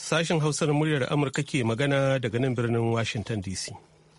Sashen Hausa na muryar Amurka ke magana daga nan birnin Washington DC.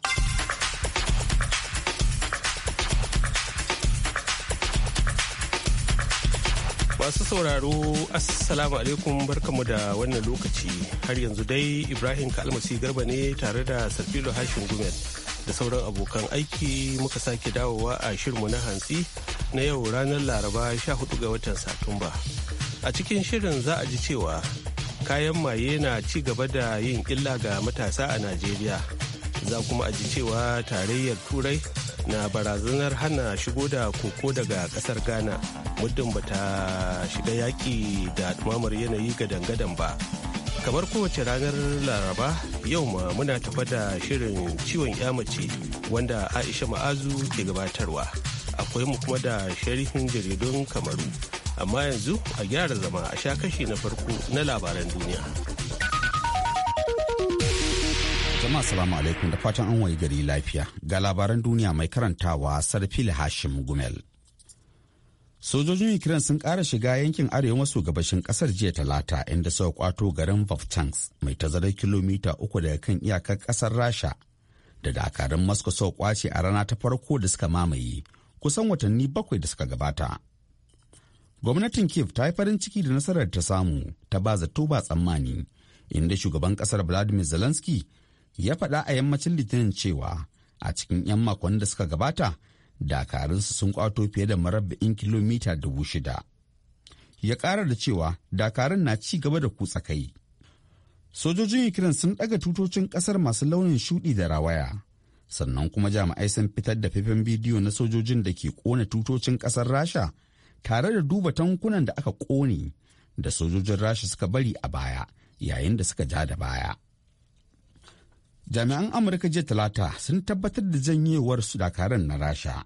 Masu sauraro, Assalamu alaikum, barkamu da wannan lokaci. Har yanzu dai Ibrahim Kalmasi Garba ne tare da Sarfilo Hashin Gumel da sauran abokan aiki muka sake dawowa a shirmu na hantsi na yau ranar Laraba 14 ga watan Satumba. A cikin shirin za a ji cewa kayan maye na ci gaba da yin illa ga matasa a Najeriya. Za kuma a ji cewa tarayyar Turai na barazanar hana shigo da koko daga kasar Ghana muddin bata shiga yaƙi da ɗumamar yanayi gadan-gadan ba. Kamar kowace ranar Laraba, yau ma muna tafa da shirin ciwon mace wanda Aisha Ma'azu ke gabatarwa. Akwai mu kuma da sharhin jaridun Kamaru. Amma yanzu a gyara zama a sha kashi na farko na labaran duniya. Jama'a salamu alaikum da fatan an wayi gari lafiya. Ga labaran duniya mai karantawa Sarfil Hashim Gumel. Sojojin Ukraine sun ƙara shiga yankin arewa maso gabashin ƙasar jiya Talata inda suka kwato garin Vovchansk mai tazarar kilomita 3 daga kan iyakar ƙasar Rasha da dakarun Moscow suka kwace a rana ta farko da suka mamaye kusan watanni 7 da suka gabata. Gwamnatin Kiev ta yi farin ciki da nasarar ta samu ta ba zato ba tsammani inda shugaban ƙasar Vladimir Zelensky ya faɗa a yammacin Litinin cewa a cikin 'yan makon da suka gabata dakarunsu sun kwato fiye da murabba'in kilomita 6,000. Ya ƙara da cewa dakarun na ci gaba da kutsa kai. Sojojin Ukraine sun ɗaga tutocin ƙasar masu launin shuɗi da rawaya. Sannan kuma jami'ai sun fitar da faifan bidiyo na sojojin da ke ƙona tutocin ƙasar Rasha tare da duba tankunan da aka ƙone da sojojin Rasha suka bari a baya yayin da suka ja da baya. Jami'an Amurka jiya Talata sun tabbatar da janyewar su dakaran na Rasha.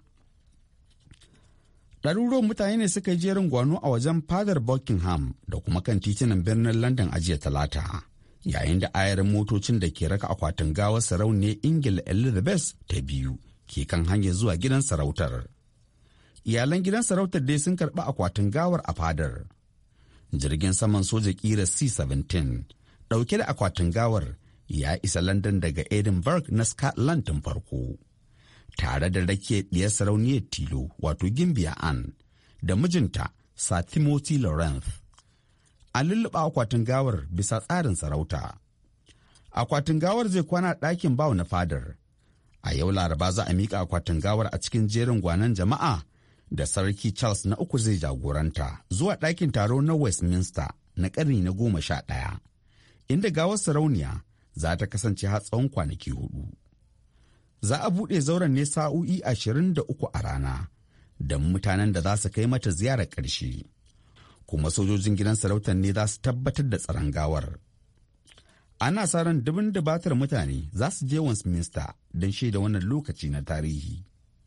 Ɗaruruwan mutane ne suka yi jerin gwano a wajen fadar Buckingham da kuma kan titunan birnin London a jiya Talata, yayin da ayarin motocin da ke raka akwatin gawar sarauniyar Ingila Elizabeth ta biyu ke kan hanyar zuwa gidan sarautar. Iyalan gidan sarautar dai sun karɓi akwatin gawar a fadar. Jirgin saman soja ƙira C-17 ɗauke da akwatin gawar ya isa London daga Edinburgh na Scotland tun farko, tare da rake ɗiyar sarauniyar tilo wato Gimbiya Anne da mijinta Sir Timothy Lawrence. An lulluɓa akwatin gawar bisa tsarin sarauta. Akwatin gawar zai kwana ɗakin bawa na fadar. A yau Laraba za a miƙa akwatin gawar a cikin jerin gwanon jama'a da Sarki Charles na 3 zai jagoranta zuwa ɗakin taro na Westminster na ƙarni na 11, inda gawar sarauniya za ta kasance har tsawon kwanaki 4. Za a buɗe zauren ne sa'o'i 23 a rana don mutanen da za su kai mata ziyarar ƙarshe. Kuma sojojin gidan sarautar ne za su tabbatar da tsaron gawar. Ana sa ran dubin dubatar mutane za su je Westminster don shaida wannan lokaci na tarihi.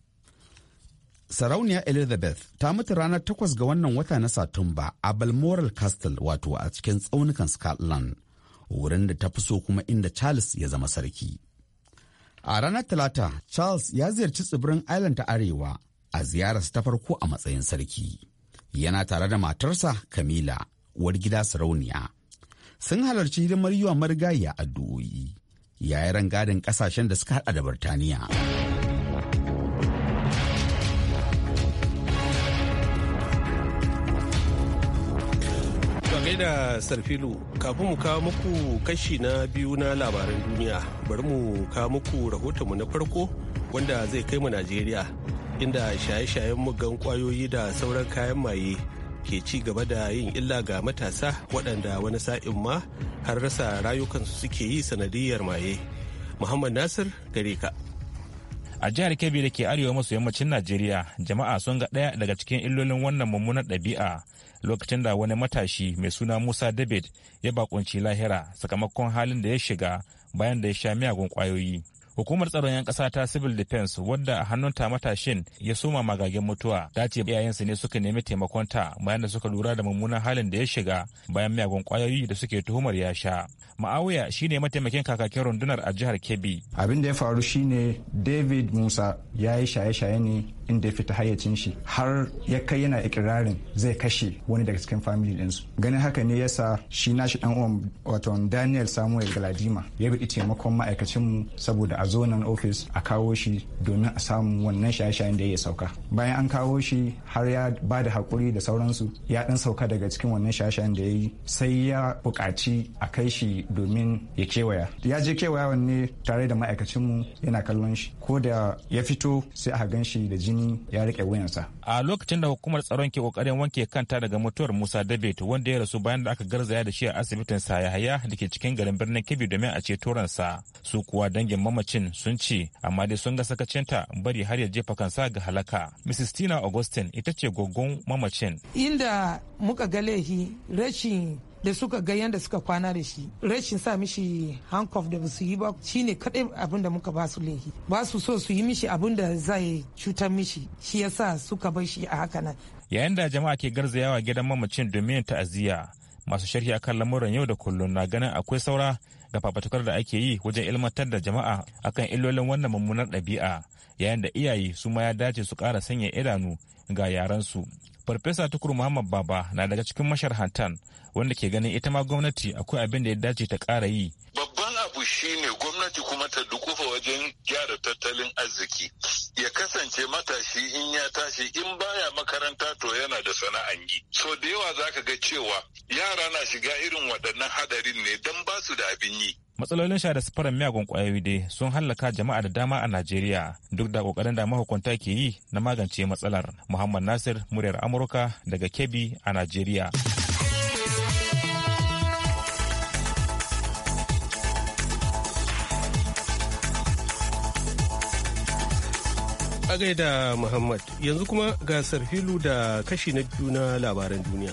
Sarauniya Elizabeth ta mutu ranar 8 ga wannan wata na Satumba a Balmoral Castle wato a cikin tsaunukan Scotland. Wurin da ta fi so kuma inda Charles ya zama sarki. A ranar Talata, Charles ya ziyarci tsibirin Ireland ta Arewa a ziyararsa ta farko a matsayin sarki. Yana tare da matarsa Camilla, uwar gida sarauniya. Sun halarci hidimar yiwa marigayiya addu'o'i. Yayin rangadin ƙasashen da suka haɗa da Birtaniya. da Sarfilu, kafin mu kawo muku kashi na biyu na labaran duniya, bari mu kawo muku rahotonmu na farko wanda zai kai mu Najeriya, inda shaye-shayen muggan kwayoyi da sauran kayan maye ke ci gaba da yin illa ga matasa waɗanda wani sa'in ma har rasa rayukansu suke yi sanadiyar maye. Muhammad Nasir gare ka. A jihar Kebbi da ke arewa maso yammacin Najeriya, jama'a sun ga ɗaya daga cikin illolin wannan mummunar ɗabi'a lokacin da wani matashi mai suna Musa David ya bakunci lahira sakamakon halin da ya shiga bayan da ya sha miyagun ƙwayoyi. Hukumar tsaron 'yan ƙasa ta Civil Defense wadda a hannunta matashin ya soma magagen mutuwa ta ce iyayensa ne suka nemi taimakonta bayan da suka lura da mummunan halin da ya shiga bayan miyagun ƙwayoyi da suke tuhumar ya sha. Ma'awiya shine mataimakin kakakin rundunar a jihar Kebbi. Abin da ya faru shine David Musa ya yi shaye-shaye ne inda ya fita hayyacin shi har ya kai yana ikirarin zai kashe wani daga cikin family ɗinsu. Ganin haka ne yasa shi nashi dan uwan wato Daniel Samuel Galadima ya bi taimakon ma'aikacinmu saboda a zo nan ofis a kawo shi domin a samu wannan shaye-shayen da ya sauka. Bayan an kawo shi har ya ba da haƙuri da sauransu ya ɗan sauka daga cikin wannan shaye-shayen da ya yi sai ya buƙaci a kai shi domin ya kewaya. Ya je kewayawan ne tare da ma'aikacinmu yana kallon shi ko da ya fito sai aka gan shi da jini ya riƙe wuyansa. A lokacin da hukumar tsaron ke ƙoƙarin wanke kanta daga mutuwar Musa David wanda ya rasu bayan da aka garzaya da shi a asibitin Sayahaya da ke cikin garin birnin Kebbi domin a ceto ransa. Su kuwa dangin mamacin sun ce amma dai sun ga sakacinta bari har ya jefa kansa ga halaka. Mrs. Tina Augustine ita ce goggon mamacin. Inda muka ga laifi rashin da suka ga yadda suka kwana da shi rashin sa mishi handcuff da basu yi ba shine kadai abin da muka ba su laifi ba su so su yi mishi abin da zai cutar mishi shi yasa suka bar shi a haka nan. Yayin da jama'a ke garzayawa gidan mamacin domin ta'aziyya masu sharhi akan lamuran yau da kullum na ganin akwai saura ga fafatukar da ake yi wajen ilmantar da jama'a akan illolin wannan mummunar ɗabi'a yayin da iyaye su ma ya dace su ƙara sanya idanu ga yaransu. Farfesa Tukur Muhammad Baba na daga cikin masharhantan wanda ke ganin ita ma gwamnati akwai abin da ya dace ta ƙara yi. Babban abu shine gwamnati kuma ta dukufa wajen gyara tattalin arziki. Ya kasance matashi in ya tashi in baya makaranta to yana da sana'an yi. So da yawa zaka ga cewa yara na shiga irin waɗannan hadarin ne don ba su da abin yi. Matsalolin sha da sifarar miyagun ƙwayoyi dai sun hallaka jama'a da dama a Najeriya duk da ƙoƙarin da mahukunta ke yi na magance matsalar. Muhammad Nasir, muryar Amurka daga Kebbi a Najeriya. A gaida Muhammad, yanzu kuma ga Sarfilu da kashi na biyu na labaran duniya.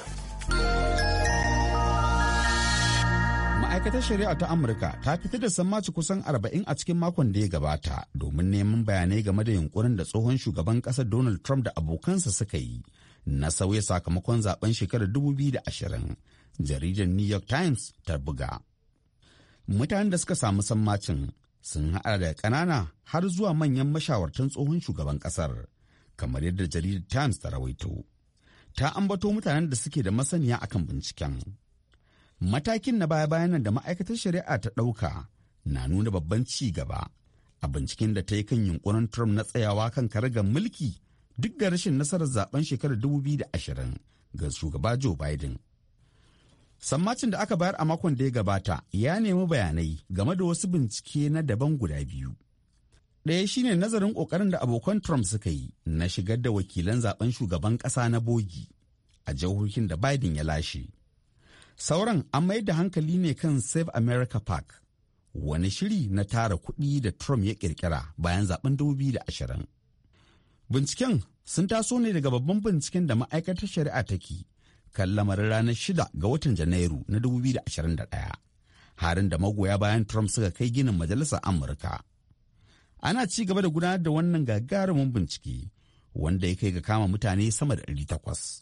Ma'aikatar shari'a ta Amurka ta fitar da sammaci kusan 40 a cikin makon da ya gabata domin neman bayanai game da yunkurin da tsohon shugaban ƙasar Donald Trump da abokansa suka yi na sauya sakamakon zaben shekarar 2020. Jaridar New York Times ta buga. Mutanen da suka samu sammacin sun haɗa da ƙanana har zuwa manyan mashawartan tsohon shugaban ƙasar, kamar yadda jaridar Times ta rawaito. Ta ambato mutanen da suke da masaniya akan binciken. Matakin na baya-bayan nan da ma'aikatar shari'a ta ɗauka na nuna babban ci gaba a binciken da ta yi kan yunkurin Trump na tsayawa kan karagar mulki duk da rashin nasarar zaben shekarar 2020 ga shugaba Joe Biden. Sammacin da aka bayar a makon da ya gabata ya nemi bayanai game da wasu bincike na daban guda biyu. Ɗaya shine nazarin ƙoƙarin da abokan Trump suka yi na shigar da wakilan zaben shugaban ƙasa na bogi a jihohin da Biden ya lashe. Sauran an mayar da hankali ne kan Save America PAC, wani shiri na tara kuɗi da Trump ya ƙirƙira bayan zaben 2020. Binciken sun taso ne daga babban binciken da ma'aikatar shari'a take kan lamarin ranar 6 ga watan Janairu na 2021, harin da magoya bayan Trump suka kai ginin Majalisar Amurka. Ana ci gaba da gudanar da wannan gagarumin bincike wanda ya kai ga kama mutane sama da 800.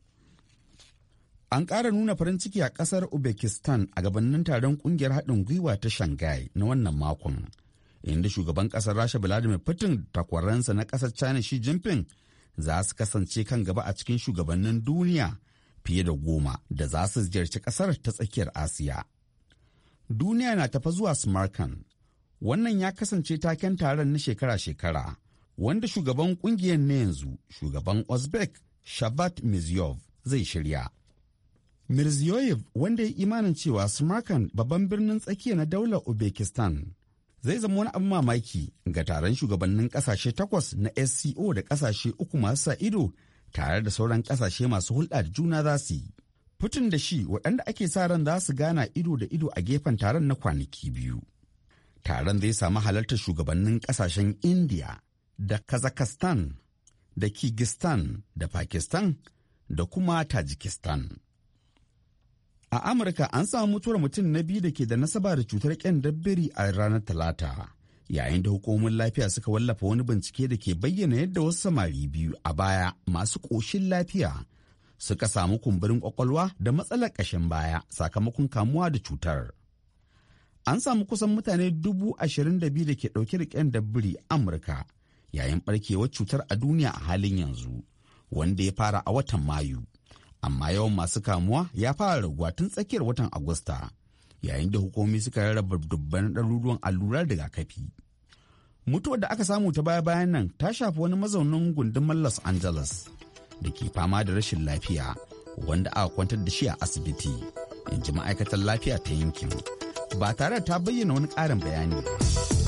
An ƙara nuna farin ciki a ƙasar Uzbekistan a gabanin taron ƙungiyar haɗin gwiwa ta Shanghai na wannan makon, inda shugaban ƙasar Rasha Vladimir Putin takwaransa na ƙasar China Xi Jinping za su kasance kan gaba a cikin shugabannin duniya fiye da 10 da za su ziyarci ƙasar ta tsakiyar Asiya. Duniya na tafa zuwa Samarkand. Wannan ya kasance taken taron na shekara-shekara, wanda shugaban ƙungiyar na yanzu, shugaban Uzbek Shavkat Mirziyoyev zai shirya. Mirziyoyev, wanda ya imanin cewa Samarkand babban birnin tsakiya na daular Uzbekistan, zai zama wani abin mamaki ga taron shugabannin ƙasashe 8 na SCO da ƙasashe 3 masu sa ido tare da sauran ƙasashe masu hulɗa da juna za su yi. Putin da shi waɗanda ake sa ran za su gana ido da ido a gefen taron na kwanaki 2. Taron zai samu halartar shugabannin ƙasashen India da Kazakhstan da Kyrgyzstan da Pakistan da kuma Tajikistan. A Amurka an samu mutuwar mutum na biyu da ke da nasaba da cutar ƙyandabbiri a ranar Talata, yayin da hukumomin lafiya suka wallafa wani bincike da ke bayyana yadda wasu samari biyu a baya masu ƙoshin lafiya suka samu kumburin ƙwaƙwalwa da matsalar ƙashin baya sakamakon kamuwa da cutar. An samu kusan mutane 22,000 da ke ɗauke da ƙyandabbiri Amurka, yayin barkewar cutar a duniya a halin yanzu, wanda ya fara a watan Mayu. Amma yawan masu kamuwa ya fara raguwa tun tsakiyar watan Agusta, yayin da hukumomi suka rarraba dubban ɗaruruwan allurar rigakafi. Mutuwar da aka samu ta baya-bayan nan ta shafi wani mazaunin gundumar Los Angeles da ke fama da rashin lafiya, wanda aka kwantar da shi a asibiti, in ji ma'aikatar lafiya ta yankin, ba tare da ta bayyana wani ƙarin bayani ba.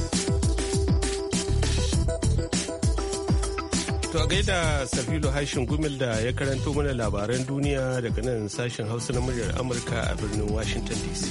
To a gaida Safilo Hashin Gumel da ya karanto mana labaran duniya daga nan sashen Hausa na muryar Amurka a birnin Washington DC.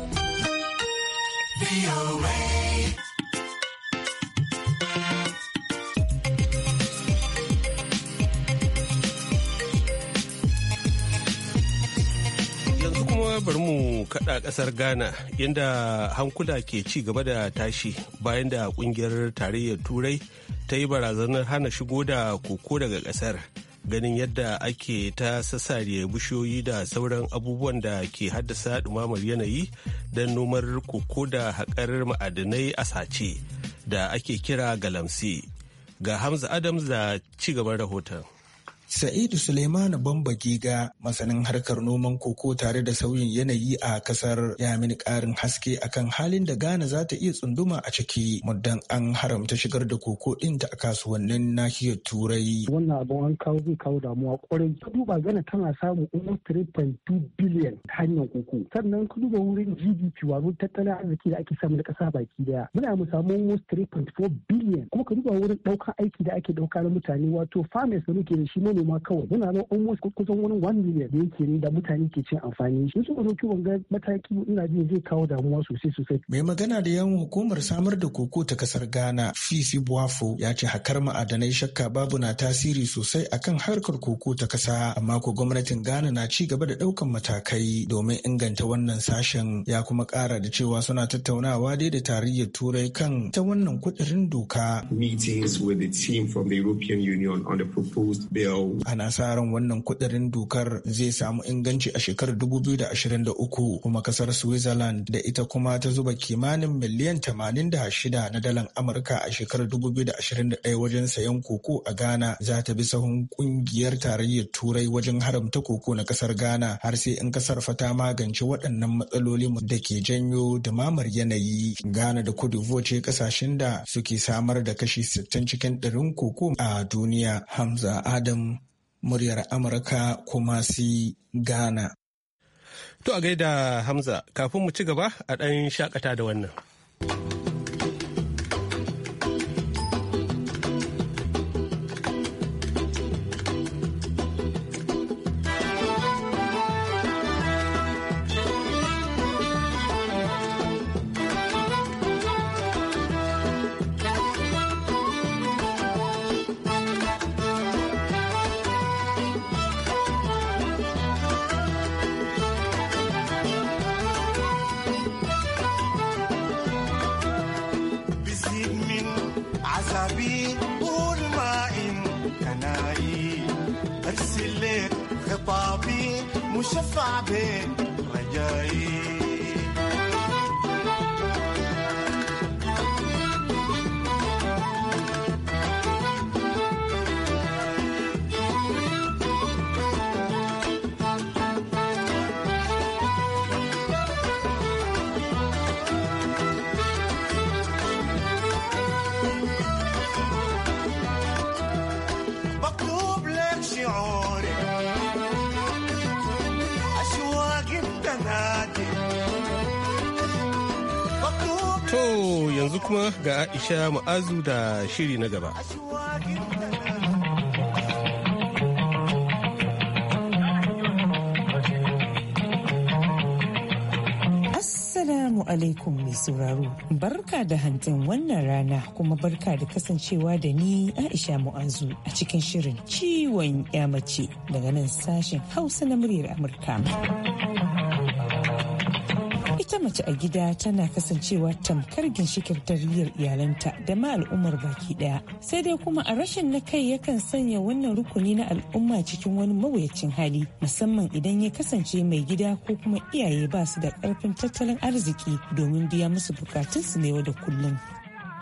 Yanzu kuma bari mu kada kasar Ghana, yadda hankula ke ci gaba da tashi bayan da kungiyar tarayyar Turai ta yi barazanar hana shigo da koko daga kasar, ganin yadda ake ta sassare bishiyoyi da sauran abubuwan da ke haddasa dumamar yanayi don nomar koko da haƙar ma'adinai a sace da ake kira galamsi. Ga Hamza Adams da ci gaban rahoton. Sa'idu Suleiman Bamba Giga, masanin harkar noman koko tare da sauyin yanayi a kasar, ya mini ƙarin haske akan halin da Ghana za ta iya tsunduma a ciki muddan an haramta shigar da koko ɗinta a kasuwannin nahiyar Turai. Wannan abin an kawo zai kawo damuwa kwarai. Ka duba Ghana tana samun almost 3.2 billion hanyar koko. Sannan ka duba wurin GDP wato tattalin arziki da ake samu na ƙasa baki daya. Muna mu samu almost 3.4 billion. Kuma ka duba wurin ɗaukar aiki da ake ɗauka na mutane wato farmers da muke da shi ma kawai muna nan almost kusan wani 1 million da yake ne da mutane ke cin amfani shi. Su ɗauki wanga mataki ina jin zai kawo damuwa sosai. Mai magana da yawan hukumar samar da koko ta kasar Ghana, Fifi Buafo, ya ce hakar ma'adanai shakka babu na tasiri sosai akan harkar koko ta kasa, amma ko gwamnatin Ghana na ci gaba da ɗaukan matakai domin inganta wannan sashen. Ya kuma ƙara da cewa suna tattaunawa dai da tarayyar Turai kan ta wannan kudirin doka. Meetings with the team from the European Union on the proposed bill. Ana sa ran wannan kudirin dokar zai samu inganci a shekarar 2023, kuma kasar Switzerland da ita kuma ta zuba kimanin miliyan 86 na dalar Amurka a shekarar 2021 wajen sayan koko a Ghana, za ta bi sahun kungiyar tarayyar Turai wajen haramta koko na kasar Ghana har sai in kasar fata magance waɗannan matsaloli da ke janyo dumamar yanayi. Ghana da Cote d'Ivoire ce kasashen da suke samar da kashi 60 cikin 100 koko a duniya. Hamza Adam, muryar Amurka, Kumasi, Ghana. To a gaida Hamza, kafin mu ci gaba a ɗan shakata da wannan. مشفع بين رجائي مكتوب لك شعوري To yanzu kuma ga Aisha Mu'azu da shiri na gaba. Assalamu alaikum mai sauraro. Barka da hantsin wannan rana kuma barka da kasancewa da ni Aisha Mu'azu a cikin shirin ciwon mace daga nan sashen Hausa na muryar Amurka. Ita mace a gida tana kasancewa tamkar ginshikin tarbiyyar iyalanta da ma al'ummar baki daya. Sai dai kuma a rashin na kai yakan sanya wannan rukuni na al'umma cikin wani mawuyacin hali, musamman idan ya kasance mai gida ko kuma iyaye ba su da karfin tattalin arziki domin biya musu bukatunsu na yau da kullum.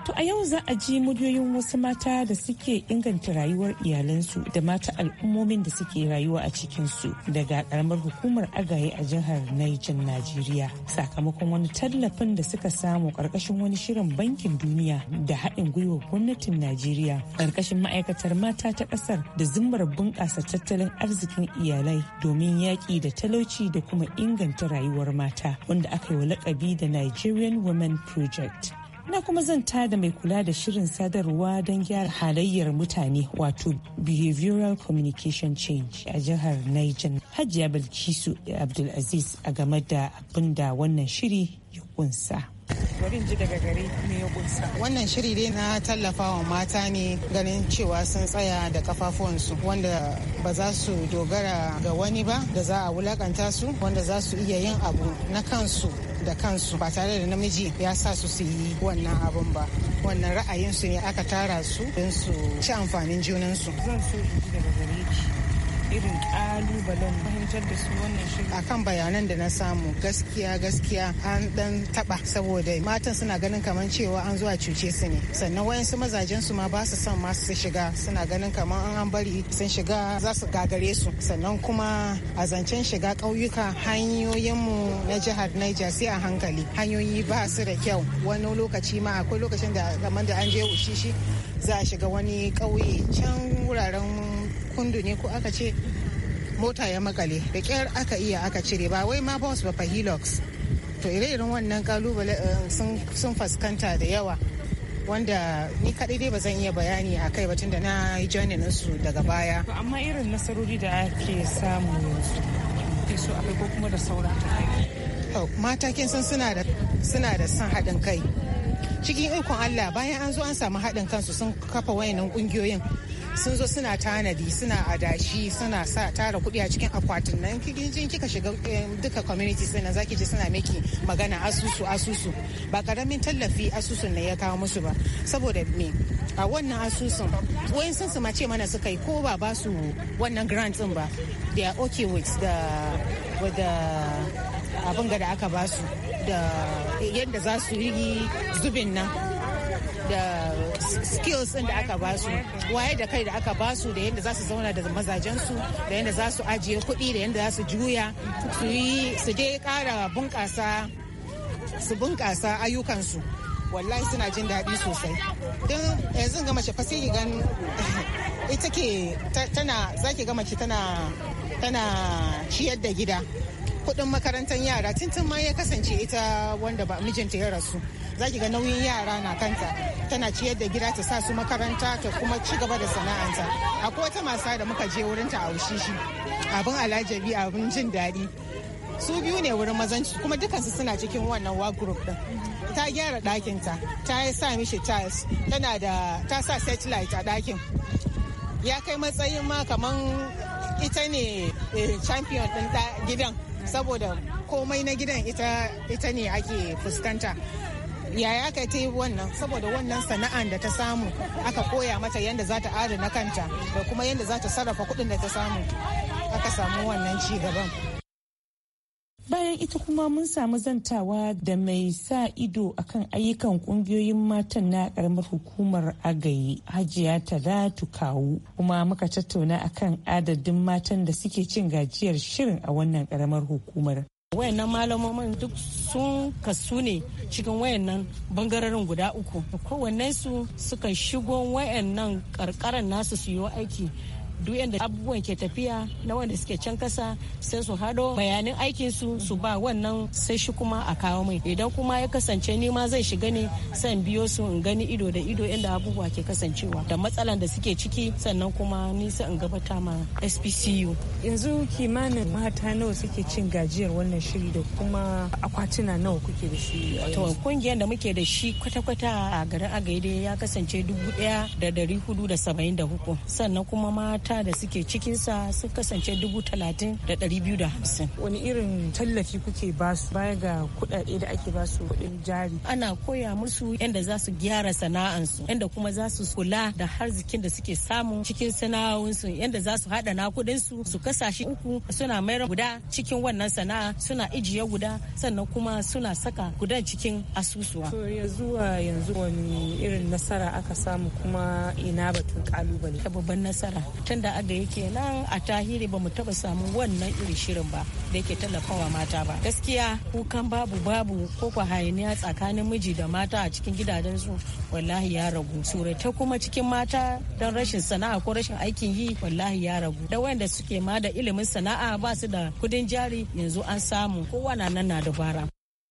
To a yau za a ji muryoyin wasu mata da suke inganta rayuwar iyalansu da mata al'ummomin da suke rayuwa a cikinsu daga karamar hukumar Agaye a jihar Niger, Najeriya. Sakamakon wani tallafin da suka samu karkashin wani shirin bankin duniya da haɗin gwiwar gwamnatin Najeriya karkashin ma'aikatar mata ta ƙasar da zimmar bunƙasa tattalin arzikin iyalai domin yaƙi da talauci da kuma inganta rayuwar mata wanda aka yi wa lakabi da Nigerian Women Project. Na kuma zanta da mai kula da shirin sadarwa don gyara halayyar mutane wato behavioral communication change a jihar Niger, Hajiya Bilkisu Abdulaziz a game da abin da wannan shiri ya kunsa. Bari ji daga gare me ya kunsa. Wannan shiri dai na tallafawa mata ne ganin cewa sun tsaya da kafafuwansu wanda ba za su dogara ga wani ba da za a wulakanta su wanda za su iya yin abu na kansu da kansu ba tare da namiji ya sa su yi wannan abun ba. Wannan ra'ayinsu ne aka tara su don su ci amfanin junansu. Zan so in ji daga gare ki irin kalubalen fahimtar da su wannan shirin. Akan bayanan da na samu gaskiya an dan taba saboda matan suna ganin kamar cewa an zuwa cuce su ne, sannan wayansu mazajen su ma ba su son masu shiga, suna ganin kamar an bari sun shiga za su gagare su. Sannan kuma a zancen shiga ƙauyuka hanyoyinmu na jihar Niger sai a hankali, hanyoyi ba su da kyau. Wani lokaci ma akwai lokacin da kamar da an je Ushishi za a shiga wani ƙauye can wuraren kundu ne ko aka ce mota ya makale da kyar aka iya aka cire, ba wai ma bus ba fa Hilux. To ire-iren wannan kalubale sun fuskanta da yawa wanda ni kaɗai dai ba zan iya bayani a kai batun da na yi joinin su daga baya. Amma irin nasarori da ake samu yanzu ke so akai ko kuma da saura ta mata kin san suna da son haɗin kai. Cikin ikon Allah bayan an zo an samu haɗin kansu sun kafa wayannan ƙungiyoyin sun zo suna tanadi, suna adashi, suna sa tara kuɗi a cikin akwatin nan. Kika shiga duka communities ɗin nan zaki ji suna miki magana asusu ba karamin tallafi asusun ne ya kawo musu ba. Saboda me a wannan asusun wayan sun su mace mana suka yi ko ba su wannan grant din ba, they are okay with the abin da aka ba su da yadda za su yi zubin nan da skills ɗin da aka ba su, waye da kai da aka ba su da yadda za su zauna da mazajensu da yadda za su ajiye kuɗi da yadda za su juya su dai ƙara bunƙasa ayyukansu. Wallahi suna jin daɗi sosai. Don yanzu ga mace fasiri gan ita ke za ki ga mace tana ciyar da gida. Kuɗin makarantar yara tuntun ma ya kasance ita wanda ba mijinta ya rasu. Za ki ga nauyin yara na kanta, tana ciyar da gida ta sa su makaranta ta kuma ci gaba da sana'anta. Akwai wata masa da muka je wurinta a Ushishi, abin alajabi, abin jin daɗi. Su biyu ne wurin mazanci kuma dukansu suna cikin wannan work group din. Ta gyara ɗakinta, ta sa mishi tiles, ta sa satellite a ɗakin. Ya kai matsayin ma kaman ita ne champion ɗin gidan, saboda komai na gidan ita ne ake fuskanta. Yaya aka ta yi wannan saboda wannan sana'an da ta samu aka koya mata yadda za ta adana kanta da kuma yadda za ta sarrafa kuɗin da ta samu, aka samu wannan ci gaban. Bayan ita kuma mun samu zantawa da mai sa ido akan ayyukan kungiyoyin matan na karamar hukumar Agaye, Hajiya Talatu Kawu, kuma muka tattauna akan adadin matan da suke cin gajiyar shirin a wannan karamar hukumar. Wayannan malamomin duk sun kasu ne cikin wayannan bangarorin guda uku. Kowanne su suka shigo wayannan karkaran nasu su yi aiki. Duk yadda abubuwan ke tafiya na wanda suke can kasa sai su hado bayanin aikin su ba wannan sai shi kuma a kawo mai. Idan kuma ya kasance ni ma zai shiga ne san biyo su in gani ido da ido inda abubuwa ke kasancewa da matsalan da suke ciki, sannan kuma ni sai in gabata ma SPCU. Yanzu kimanin mata nawa suke cin gajiyar wannan shiri da kuma akwatuna nawa kuke da shi? To kungiyar da muke da shi kwata-kwata a garin Agaide ya kasance 1473, sannan kuma mata mata da suke cikinsa sun kasance 30,250. Wani irin tallafi kuke basu baya ga kuɗaɗe da ake basu kuɗin jari? Ana koya musu yadda za su gyara sana'ansu, yadda kuma za su kula da arzikin da suke samu cikin sana'o'insu, yadda za su haɗa na kuɗinsu su kasa shi uku, suna mayar guda cikin wannan sana'a, suna ijiye guda, sannan kuma suna saka gudan cikin asusuwa. To yanzu wani irin nasara aka samu kuma ina batun kalubale? Ta babban nasara tun da aga yake nan a Tahiri ba mu taba samu wannan irin shirin ba da yake tallafawa mata ba. Gaskiya kukan babu ko kwa hayaniya tsakanin miji da mata a cikin gidajensu wallahi ya ragu. Surata kuma cikin mata don rashin sana'a ko rashin aikin yi wallahi ya ragu. Da wanda suke ma da ilimin sana'a ba su da kudin jari yanzu an samu, kowa na nan na dabara.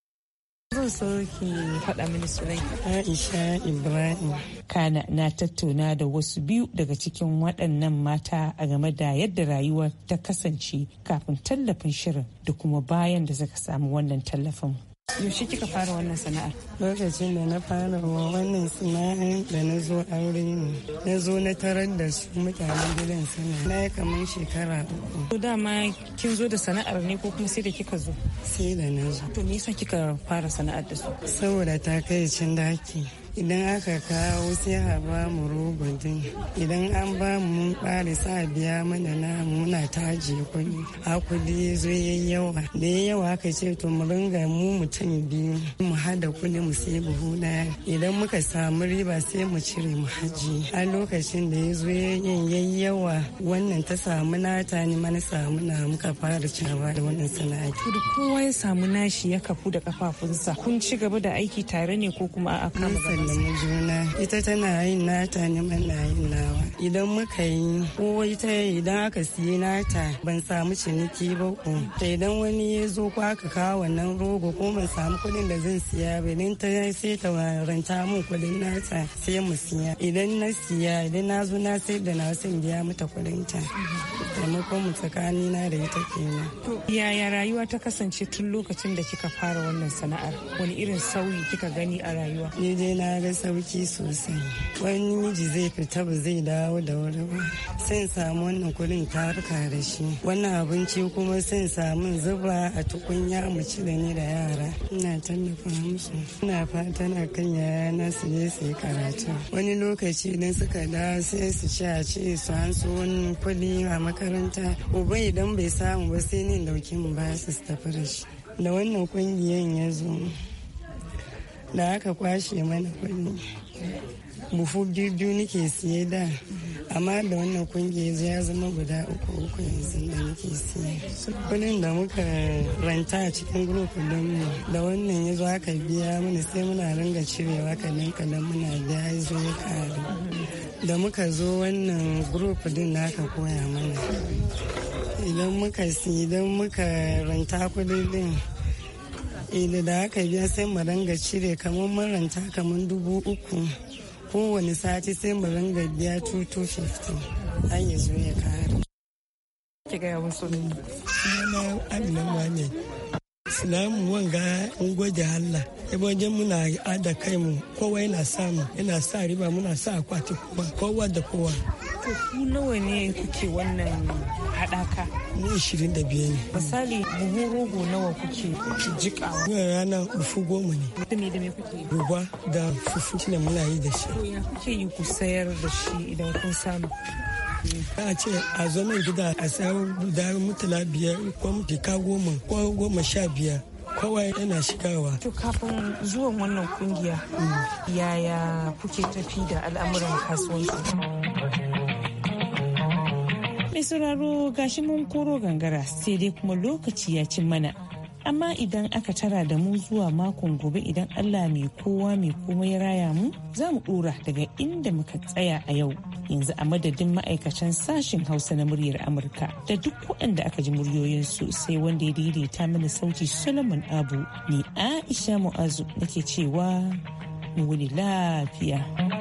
Zan so ki faɗa mini sunan. Aisha Ibrahim. Kana na tattauna da wasu biyu daga cikin waɗannan mata a game da yadda rayuwa ta kasance kafin tallafin shirin da kuma bayan da suka samu wannan tallafin. Yaushe kika fara wannan sana'ar? Lokacin da na fara wannan sana'ar da na zo aure ne. Na zo na tarar da su mutanen gidan sana'a. Na yi kamar shekara 3. To dama kin zo da sana'ar ne ko kuma sai da kika zo? Sai da na zo. To me yasa kika fara sana'ar da su? Saboda ta kai cin daki. Idan aka kawo sai a ba mu rogon din, idan an ba mu mun ɓare sa biya mana na muna taji kuɗi, a kuɗi ya zo yawa da yawa aka ce to mu ringa mu mutum biyu mu hada kuɗi mu sai buhu ɗaya, idan muka samu riba sai mu cire mu haji. A lokacin da ya zo yawa wannan ta samu nata ne mana samu na muka fara cewa da wannan sana'a. To kowa ya samu nashi ya kafu da kafafunsa, kun ci gaba da aiki tare ne ko kuma a kama gaba? Juna ita tana yin nata ne mana yin nawa, idan muka yi ko ita idan aka siye nata ban samu ciniki ba ko ta idan wani ya zo ko aka kawo wannan rogo ko ban samu kuɗin da zan siya ba, idan ta sai ta ranta mun kuɗin nata sai mu siya, idan na siya idan na zo na sai da na sai biya mata kuɗin ta, taimakon mu tsakani na da ita kenan. Yaya rayuwa ta kasance tun lokacin da kika fara wannan sana'ar? Wani irin sauyi kika gani a rayuwa? Ni dai na ga sauki sosai. Wani miji zai fita ba zai dawo da wuri ba, sai samu wannan kuɗin ta harka da shi. Wannan abinci kuma sai samu zuba a tukunya mu ci da ni da yara. Ina tallafa musu. Ina fatan akan yayana su je su yi karatu. Wani lokaci idan suka dawo sai su ci a ce su an so wani kuɗi a makaranta. Uba idan bai samu ba sai ni dauki mu ba su tafi da shi. Da wannan kungiyan ya zo da aka kwashe mana kuɗi, buhu biyu nake siye da, amma da wannan kungiyar ya zama guda 3 yanzu da nake siye. Kuɗin da muka ranta a cikin grup mu da wannan ya zo aka biya mana sai muna ringa cirewa kadan muna biya ya zo ya karu. Da muka zo wannan grup din da aka koya mana, idan muka ranta kuɗin din da aka biya sai mu ranga cire kamar maranta kamar 3,000 kowane sati, sai mu ranga biya 250 har ya zo ya kare. Ki ga yawon su na Amina ne. Islamu wanga in gode Allah, wajen muna ada kai mu kowa yana samu, yana sa riba muna sa akwati kowa da kowa. To ku nawa ne kuke wannan haɗaka? Ni 25 ne. Misali buhu rogo nawa kuke jikawa? Ina ranar bufu 10 ne. Da me kuke? Ruba da fufu shine muna yi da shi. To ya kuke yi ku sayar da shi idan kun samu? A ce a zo nan gida a sayar da mutala 5 ko jika 10 ko 15. Kowa yana shigawa. To kafin zuwan wannan kungiya yaya kuke tafi da al'amuran kasuwanci? Mai sauraro gashi mun koro gangara sai dai kuma lokaci ya cin mana. Amma idan aka tara da mu zuwa makon gobe idan Allah mai kowa mai komai ya raya mu, za mu dora daga inda muka tsaya a yau. Yanzu a madadin ma'aikatan sashen Hausa na muryar Amurka da duk waɗanda aka ji muryoyinsu sai wanda ya daidaita mana sauti Solomon Abu, ni Aisha Mu'azu nake cewa mu wuni lafiya.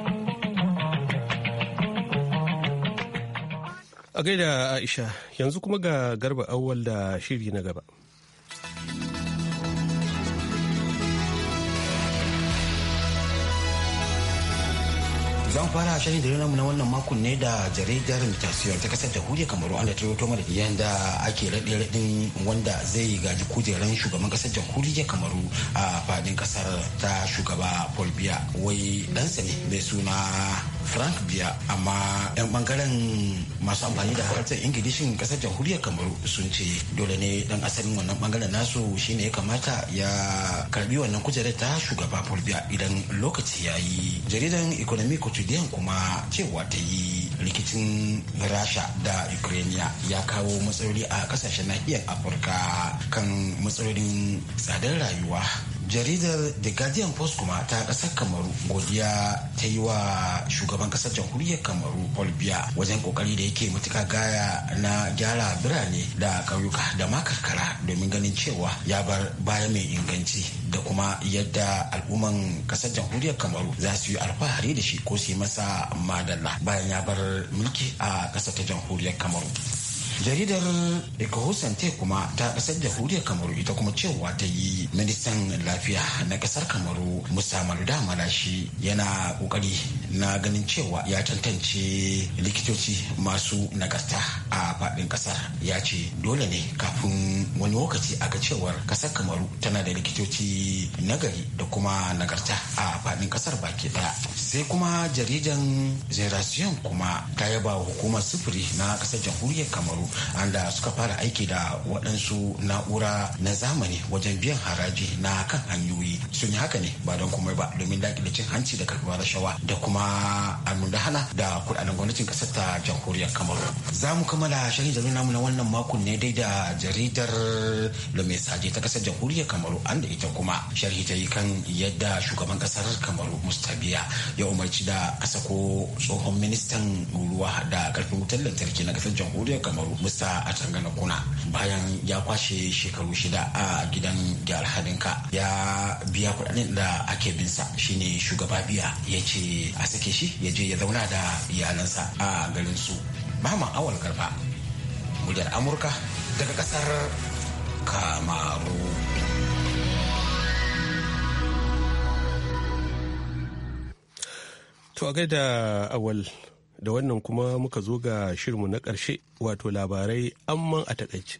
A gaida Aisha, yanzu kuma ga Garba Awwal da shiri na gaba. Zan fara shirin da namu na wannan makon ne da jaridar Mutation ta kasar jamhuriyar Kamaru an da ta mana yanda ake raɗe-raɗin wanda zai gaji kujeran shugaban kasar jamhuriyar Kamaru a fadin kasar ta shugaba Paul Biya. Wai ɗansa ne mai suna Frank Biya, amma 'yan bangaren masu amfani da harshen Ingilishin kasar jamhuriyar Kamaru sun ce dole ne dan asalin wannan bangaren nasu shine ya kamata ya karbi wannan kujerar ta shugaba Paul Biya idan lokaci ya yi. Jaridan Economic Quotidian kuma cewa ta yi rikicin Rasha da Ukraine ya kawo matsaloli a kasashen nahiyar Afirka kan matsalolin tsadar rayuwa. Jaridar The Guardian Post kuma ta kasar Kamaru godiya ta yi wa shugaban kasar jamhuriyar Kamaru Paul Biya wajen kokari da yake matuka gaya na gyara birane da ƙauyuka da ma karkara domin ganin cewa ya bar baya mai inganci da kuma yadda al'umman kasar jamhuriyar Kamaru za su yi alfahari da shi ko su yi masa madalla bayan ya bar mulki a kasar ta jamhuriyar Kamaru. Jaridar Ecohosante kuma ta kasar jamhuriyar Kamaru ita kuma cewa ta yi ministan lafiya na kasar Kamaru Musa Maluda Malashi yana kokari na ganin cewa ya tantance likitoci masu nagarta a faɗin kasar. Ya ce dole ne kafin wani lokaci a ga cewar kasar Kamaru tana da likitoci nagari da kuma nagarta a faɗin kasar baki daya. Sai kuma jaridan Generation kuma ta yaba hukumar sufuri na kasar jamhuriyar Kamaru anda suka fara aiki da waɗansu na'ura na zamani wajen biyan haraji na kan hanyoyi. Sun yi haka ne ba don komai ba domin daƙile cin hanci da karɓar rashawa da kuma almundahana da kuɗaɗen gwamnatin ƙasar ta jamhuriyar Kamaru. Za mu kammala shirin jaridar namu na wannan makon ne dai da jaridar Le Message ta ƙasar jamhuriyar Kamaru an da ita kuma sharhi ta yi kan yadda shugaban ƙasar Kamaru Mustabiya ya umarci da a sako tsohon ministan ruwa da ƙarfin wutar lantarki na ƙasar jamhuriyar Kamaru Musta a Tangana Kuna bayan ya kwashe shekaru 6 a gidan gyara halinka ya biya kudaden da ake binsa. Shine shugaba Biya ya ce a sake shi ya je ya zauna da iyalansa a garin su. Muhammad Awal Garba, muryar Amurka daga kasar Kamaru. To a gaida Awal, da wannan kuma muka zo ga shirinmu na ƙarshe wato labarai amman a takaice.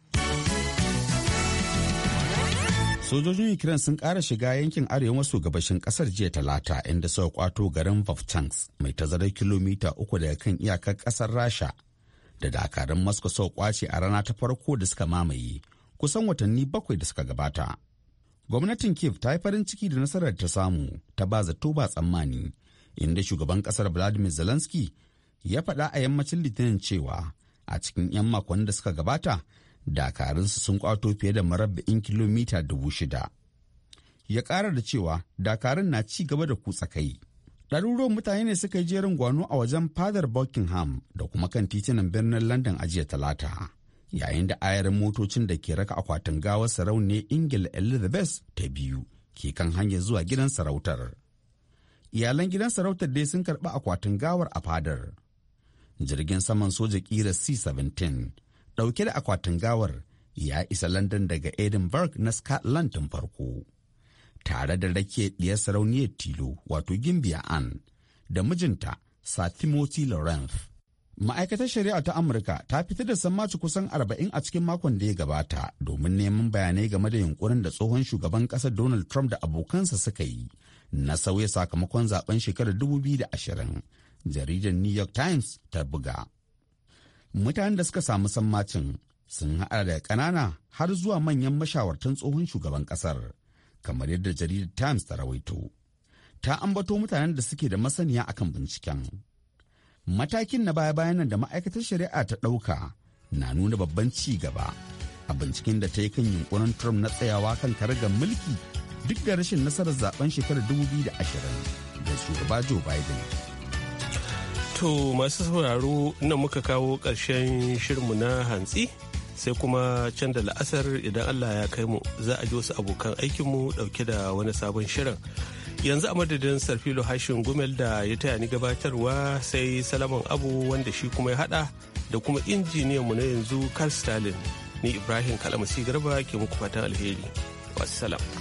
Sojojin Ukraine sun ƙara shiga yankin arewa maso gabashin ƙasar jiya Talata inda suka kwato garin Vovchansk mai tazarar kilomita 3 daga kan iyakar ƙasar Rasha da dakarun Moscow suka kwace a rana ta farko da suka mamaye kusan watanni 7 da suka gabata. Gwamnatin Kiev ta yi farin ciki da nasarar ta samu ta ba zato ba tsammani, inda shugaban kasar Vladimir Zelensky ya faɗa a yammacin Litinin cewa a cikin 'yan makonnin da suka gabata dakarunsu sun kwato fiye da murabba'in kilomita 6,000. Ya ƙara da cewa dakarun na ci gaba da kutsa kai. Ɗaruruwan mutane ne suka yi jerin gwano a wajen fadar Buckingham da kuma kan titunan birnin London a jiya Talata, yayin da ayarin motocin da ke raka akwatin gawar sarauniyar Ingila Elizabeth ta biyu ke kan hanyar zuwa gidan sarautar. Iyalan gidan sarautar dai sun karɓi akwatin gawar a fadar. Jirgin saman soja ƙirar C-17 ɗauke da akwatin gawar ya isa London daga Edinburgh na Scotland tun farko, tare da rake ɗiyar sarauniyar tilo wato Gimbiya Anne da mijinta Sir Timothy Lawrence. Ma'aikatar shari'a ta Amurka ta fitar da sammaci kusan 40 a cikin makon da ya gabata domin neman bayanai game da yunkurin da tsohon shugaban ƙasar Donald Trump da abokansa suka yi na sauya sakamakon zaben shekarar 2020. Jaridar New York Times ta buga. Mutanen da suka samu sammacin sun haɗa da ƙanana har zuwa manyan mashawartan tsohon shugaban ƙasar, kamar yadda jaridar Times ta rawaito. Ta ambato mutanen da suke da masaniya akan binciken. Matakin na baya-bayan nan da ma'aikatar shari'a ta ɗauka na nuna babban ci gaba a binciken da ta yi kan yunkurin Trump na tsayawa kan karagar mulki duk da rashin nasarar zaben shekarar 2020 da shugaba Joe Biden. To masu sauraro nan muka kawo ƙarshen shirinmu na hantsi, sai kuma can da la'asar idan Allah ya kai mu za a ji wasu abokan aikinmu ɗauke da wani sabon shirin. Yanzu a madadin Sarfilo Hashin Gumel da ya taya ni gabatarwa, sai Salaman Abu wanda shi kuma ya hada da kuma injiniyanmu na yanzu Carl Stalin. Ni Ibrahim Kalamasi Garba ke muku fatan alheri. Wassalam.